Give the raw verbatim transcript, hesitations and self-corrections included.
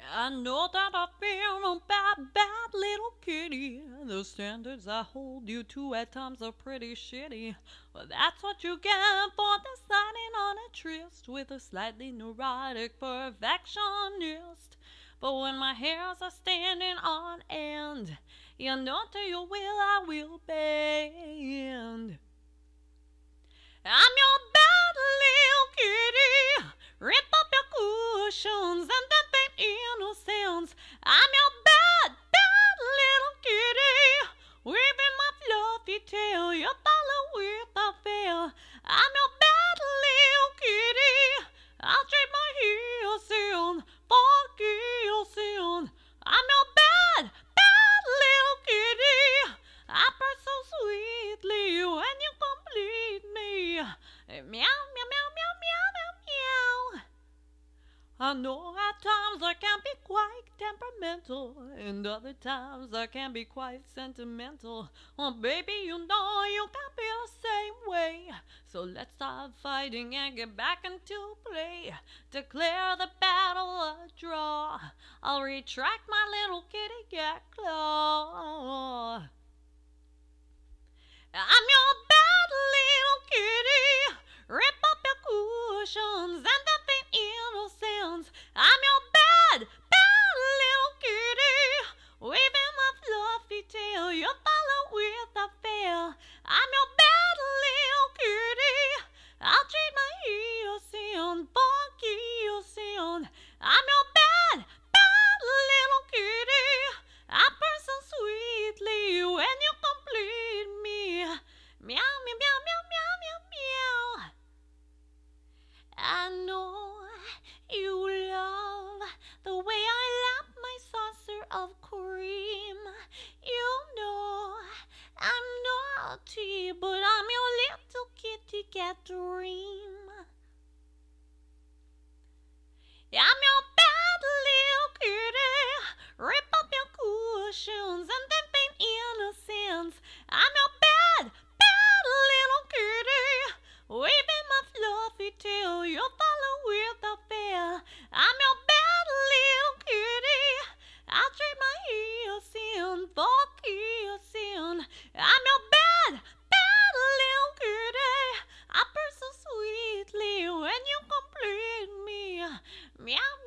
I know that I feel a bad, bad little kitty. The standards I hold you to at times are pretty shitty. Well, that's what you get for deciding on a tryst with a slightly neurotic perfectionist. But when my hairs are standing on end, you know to your will I will bend. I'm your bad little kitty. Rip up your cushions and then faint innocence. I'm your bad, bad little kitty. Waving my fluffy tail, you follow without fail. I'm your bad little kitty. I'll trade my heels in for gills. I'm your bad, bad little kitty. I purr so sweetly when you complete me. Meow, meow, meow, meow, meow, meow, meow. I know at times I can be quite temperamental, and other times I can be quite sentimental. Oh, baby, you know you can be the same way. So let's stop fighting and get back into play. Declare the battle a draw. I'll retract my little kitty cat claw. I'm your bad little kitty. Rip up your cushions and then faint innocence. I'm your bad, bad little kitty. Waving my fluffy tail, you follow without fail. I'm your bad little kitty. I'll trade my heels in for gills. I'm your bad, bad little kitty. I purr so sweetly when you complete me. Meow, meow, meow, meow, meow, meow, meow. I know you love the way I lap my saucer of cream. You know I'm naughty, but I'm your little kitty cat dream. I'm your bad little kitty. Rip up your cushions and then faint innocence. I'm your bad, bad little kitty. Waving my fluffy tail, you follow without fail. I'm your bad little kitty. I'll trade my heels in for kissing. I'm your bad, bad little kitty. I purr so sweetly when you complete me. Meow.